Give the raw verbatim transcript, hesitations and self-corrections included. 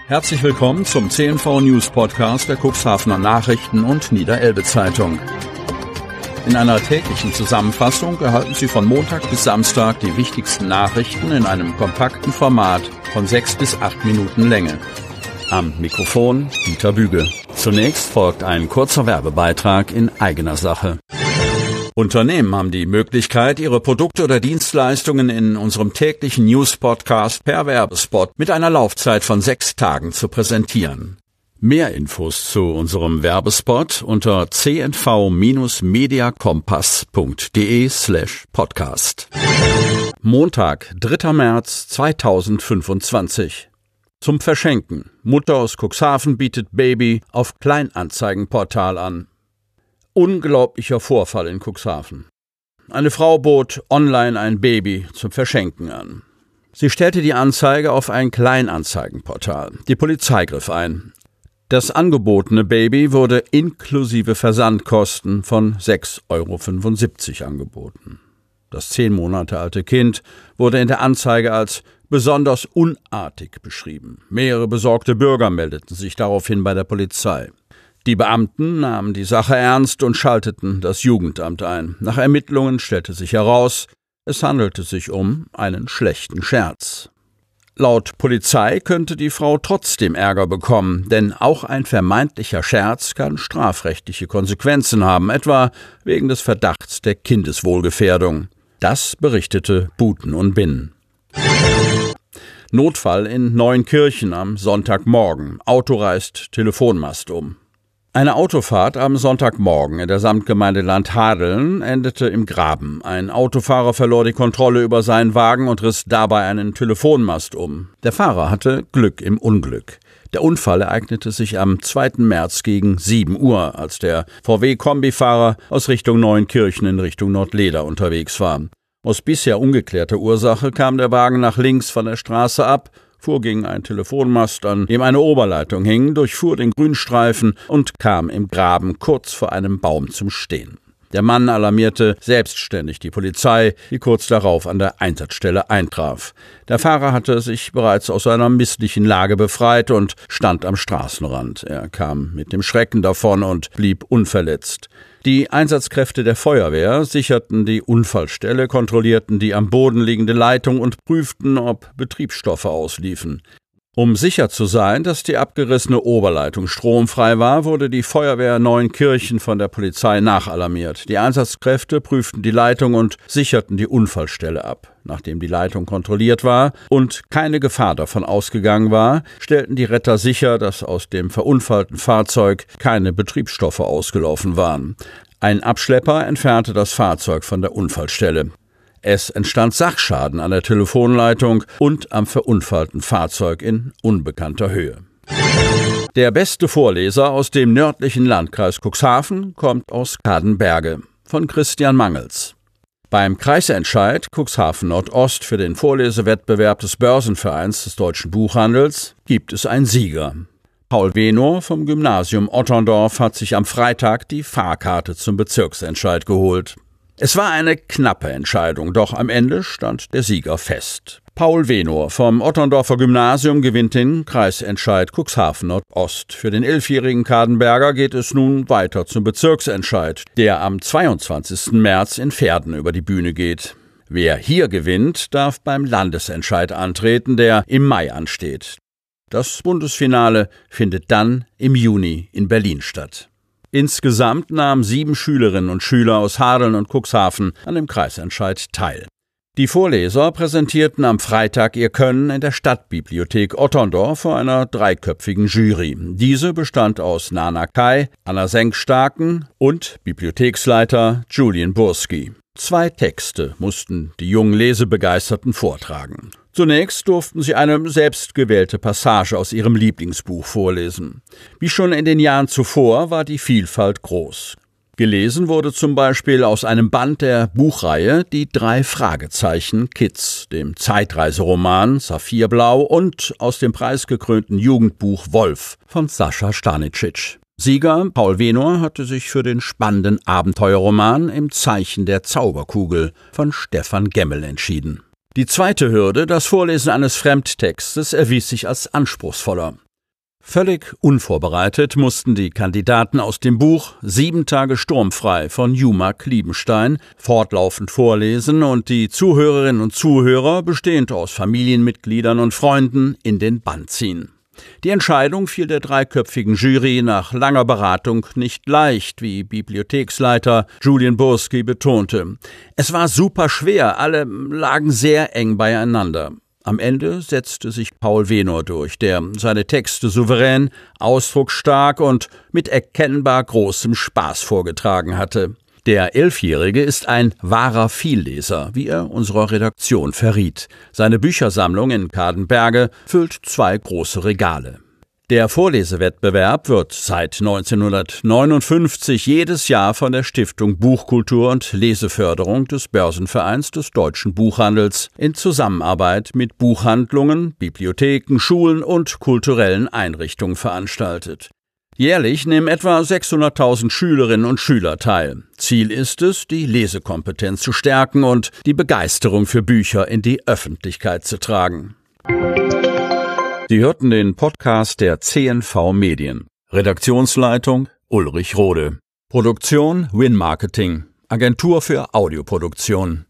Herzlich willkommen zum C N V News Podcast der Cuxhavener Nachrichten und Niederelbe Zeitung. In einer täglichen Zusammenfassung erhalten Sie von Montag bis Samstag die wichtigsten Nachrichten in einem kompakten Format von sechs bis acht Minuten Länge. Am Mikrofon Dieter Büge. Zunächst folgt ein kurzer Werbebeitrag in eigener Sache. Unternehmen haben die Möglichkeit, ihre Produkte oder Dienstleistungen in unserem täglichen News-Podcast per Werbespot mit einer Laufzeit von sechs Tagen zu präsentieren. Mehr Infos zu unserem Werbespot unter c n v mediakompass punkt d e slash podcast. Montag, dritter März zweitausendfünfundzwanzig. Zum Verschenken. Mutter aus Cuxhaven bietet Baby auf Kleinanzeigenportal an. Unglaublicher Vorfall in Cuxhaven. Eine Frau bot online ein Baby zum Verschenken an. Sie stellte die Anzeige auf ein Kleinanzeigenportal. Die Polizei griff ein. Das angebotene Baby wurde inklusive Versandkosten von sechs Euro fünfundsiebzig angeboten. Das zehn Monate alte Kind wurde in der Anzeige als besonders unartig beschrieben. Mehrere besorgte Bürger meldeten sich daraufhin bei der Polizei. Die Beamten nahmen die Sache ernst und schalteten das Jugendamt ein. Nach Ermittlungen stellte sich heraus, es handelte sich um einen schlechten Scherz. Laut Polizei könnte die Frau trotzdem Ärger bekommen, denn auch ein vermeintlicher Scherz kann strafrechtliche Konsequenzen haben, etwa wegen des Verdachts der Kindeswohlgefährdung. Das berichtete Buten und Binnen. Notfall in Neunkirchen am Sonntagmorgen. Auto reißt Telefonmast um. Eine Autofahrt am Sonntagmorgen in der Samtgemeinde Landhadeln endete im Graben. Ein Autofahrer verlor die Kontrolle über seinen Wagen und riss dabei einen Telefonmast um. Der Fahrer hatte Glück im Unglück. Der Unfall ereignete sich am zweiten März gegen sieben Uhr, als der V W-Kombifahrer aus Richtung Neunkirchen in Richtung Nordleder unterwegs war. Aus bisher ungeklärter Ursache kam der Wagen nach links von der Straße ab, fuhr gegen einen Telefonmast, an dem eine Oberleitung hing, durchfuhr den Grünstreifen und kam im Graben kurz vor einem Baum zum Stehen. Der Mann alarmierte selbstständig die Polizei, die kurz darauf an der Einsatzstelle eintraf. Der Fahrer hatte sich bereits aus einer misslichen Lage befreit und stand am Straßenrand. Er kam mit dem Schrecken davon und blieb unverletzt. Die Einsatzkräfte der Feuerwehr sicherten die Unfallstelle, kontrollierten die am Boden liegende Leitung und prüften, ob Betriebsstoffe ausliefen. Um sicher zu sein, dass die abgerissene Oberleitung stromfrei war, wurde die Feuerwehr Neunkirchen von der Polizei nachalarmiert. Die Einsatzkräfte prüften die Leitung und sicherten die Unfallstelle ab. Nachdem die Leitung kontrolliert war und keine Gefahr davon ausgegangen war, stellten die Retter sicher, dass aus dem verunfallten Fahrzeug keine Betriebsstoffe ausgelaufen waren. Ein Abschlepper entfernte das Fahrzeug von der Unfallstelle. Es entstand Sachschaden an der Telefonleitung und am verunfallten Fahrzeug in unbekannter Höhe. Der beste Vorleser aus dem nördlichen Landkreis Cuxhaven kommt aus Kadenberge, von Christian Mangels. Beim Kreisentscheid Cuxhaven Nordost für den Vorlesewettbewerb des Börsenvereins des Deutschen Buchhandels gibt es einen Sieger. Paul Venor vom Gymnasium Otterndorf hat sich am Freitag die Fahrkarte zum Bezirksentscheid geholt. Es war eine knappe Entscheidung, doch am Ende stand der Sieger fest. Paul Venor vom Otterndorfer Gymnasium gewinnt den Kreisentscheid Cuxhaven Nordost. Für den elfjährigen Kadenberger geht es nun weiter zum Bezirksentscheid, der am zweiundzwanzigsten März in Verden über die Bühne geht. Wer hier gewinnt, darf beim Landesentscheid antreten, der im Mai ansteht. Das Bundesfinale findet dann im Juni in Berlin statt. Insgesamt nahmen sieben Schülerinnen und Schüler aus Hadeln und Cuxhaven an dem Kreisentscheid teil. Die Vorleser präsentierten am Freitag ihr Können in der Stadtbibliothek Otterndorf vor einer dreiköpfigen Jury. Diese bestand aus Nana Kai, Anna Senkstarken und Bibliotheksleiter Julian Burski. Zwei Texte mussten die jungen Lesebegeisterten vortragen. Zunächst durften sie eine selbstgewählte Passage aus ihrem Lieblingsbuch vorlesen. Wie schon in den Jahren zuvor war die Vielfalt groß. Gelesen wurde zum Beispiel aus einem Band der Buchreihe Die drei Fragezeichen Kids, dem Zeitreiseroman Saphirblau und aus dem preisgekrönten Jugendbuch Wolf von Sascha Stanicic. Sieger Paul Venor hatte sich für den spannenden Abenteuerroman Im Zeichen der Zauberkugel von Stefan Gemmel entschieden. Die zweite Hürde, das Vorlesen eines Fremdtextes, erwies sich als anspruchsvoller. Völlig unvorbereitet mussten die Kandidaten aus dem Buch Sieben Tage sturmfrei von Juma Kliebenstein fortlaufend vorlesen und die Zuhörerinnen und Zuhörer, bestehend aus Familienmitgliedern und Freunden, in den Bann ziehen. Die Entscheidung fiel der dreiköpfigen Jury nach langer Beratung nicht leicht, wie Bibliotheksleiter Julian Burski betonte. Es war super schwer, alle lagen sehr eng beieinander. Am Ende setzte sich Paul Venor durch, der seine Texte souverän, ausdrucksstark und mit erkennbar großem Spaß vorgetragen hatte. Der Elfjährige ist ein wahrer Vielleser, wie er unserer Redaktion verriet. Seine Büchersammlung in Kadenberge füllt zwei große Regale. Der Vorlesewettbewerb wird seit neunzehnhundertneunundfünfzig jedes Jahr von der Stiftung Buchkultur und Leseförderung des Börsenvereins des deutschen Buchhandels in Zusammenarbeit mit Buchhandlungen, Bibliotheken, Schulen und kulturellen Einrichtungen veranstaltet. Jährlich nehmen etwa sechshunderttausend Schülerinnen und Schüler teil. Ziel ist es, die Lesekompetenz zu stärken und die Begeisterung für Bücher in die Öffentlichkeit zu tragen. Sie hörten den Podcast der C N V Medien. Redaktionsleitung Ulrich Rode. Produktion Win Marketing, Agentur für Audioproduktion.